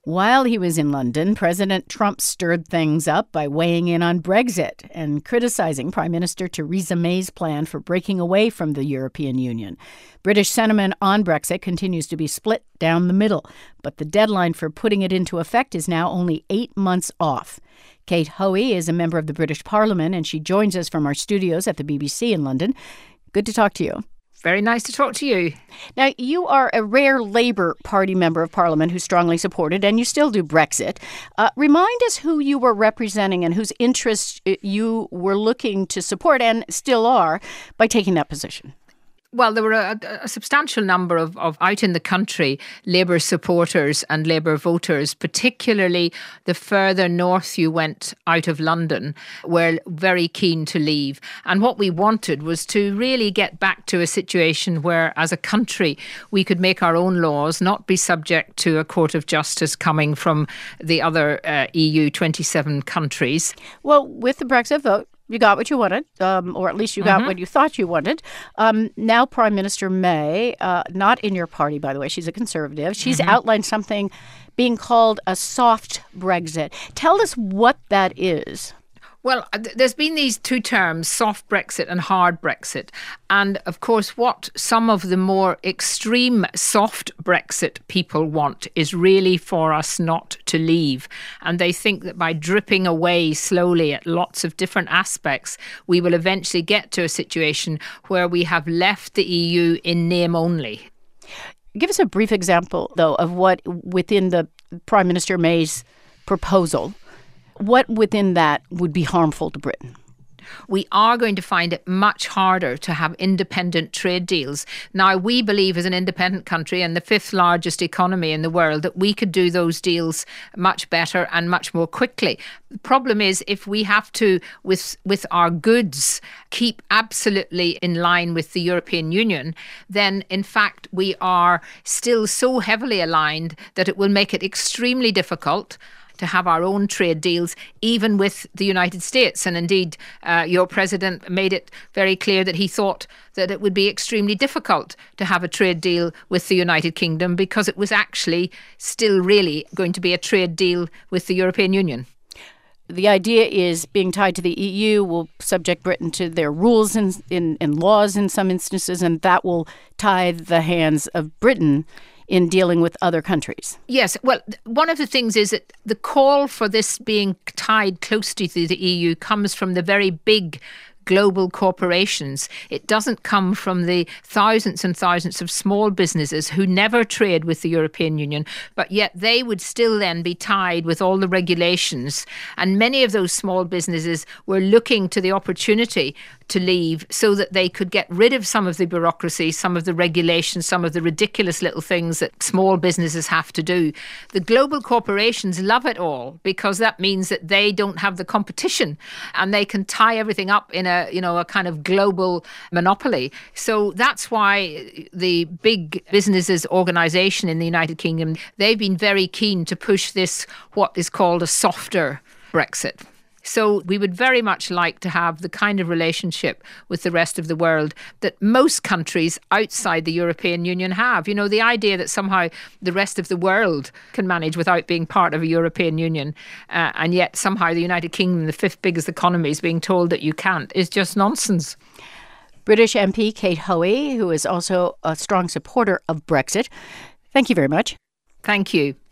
While he was in London, President Trump stirred things up by weighing in on Brexit and criticizing Prime Minister Theresa May's plan for breaking away from the European Union. British sentiment on Brexit continues to be split down the middle, but the deadline for putting it into effect is now only 8 months off. Kate Hoey is a member of the British Parliament, and she joins us from our studios at the BBC in London. Good to talk to you. Very nice to talk to you. Now, you are a rare Labour Party member of Parliament who strongly supported, and you still do, Brexit. Remind us who you were representing and whose interests you were looking to support and still are by taking that position. Well, there were a substantial number of out in the country Labour supporters and Labour voters, particularly the further north you went out of London, were very keen to leave. And what we wanted was to really get back to a situation where, as a country, we could make our own laws, not be subject to a court of justice coming from the other EU 27 countries. Well, with the Brexit vote, you got what you wanted, or at least you got what you thought you wanted. Now Prime Minister May, not in your party, by the way, she's a Conservative, she's outlined something being called a soft Brexit. Tell us what that is. Well, there's been these two terms, soft Brexit and hard Brexit. And of course, what some of the more extreme soft Brexit people want is really for us not to leave. And they think that by dripping away slowly at lots of different aspects, we will eventually get to a situation where we have left the EU in name only. Give us a brief example, though, of what within the Prime Minister May's proposal, what within that would be harmful to Britain? We are going to find it much harder to have independent trade deals. Now, we believe as an independent country and the fifth largest economy in the world that we could do those deals much better and much more quickly. The problem is if we have to, with our goods, keep absolutely in line with the European Union, then in fact we are still so heavily aligned that it will make it extremely difficult to have our own trade deals, even with the United States. And indeed, your president made it very clear that he thought that it would be extremely difficult to have a trade deal with the United Kingdom because it was actually still really going to be a trade deal with the European Union. The idea is being tied to the EU will subject Britain to their rules and laws in some instances, and that will tie the hands of Britain in dealing with other countries. Yes. Well, one of the things is that the call for this being tied closely to the EU comes from the very big global corporations. It doesn't come from the thousands and thousands of small businesses who never trade with the European Union, but yet they would still then be tied with all the regulations. And many of those small businesses were looking to the opportunity to leave so that they could get rid of some of the bureaucracy, some of the regulations, some of the ridiculous little things that small businesses have to do. The global corporations love it all because that means that they don't have the competition and they can tie everything up in a kind of global monopoly. So that's why the big businesses organisation in the United Kingdom, they've been very keen to push this, what is called a softer Brexit. So we would very much like to have the kind of relationship with the rest of the world that most countries outside the European Union have. You know, the idea that somehow the rest of the world can manage without being part of a European Union, and yet somehow the United Kingdom, the fifth biggest economy, is being told that you can't, is just nonsense. British MP Kate Hoey, who is also a strong supporter of Brexit. Thank you very much. Thank you.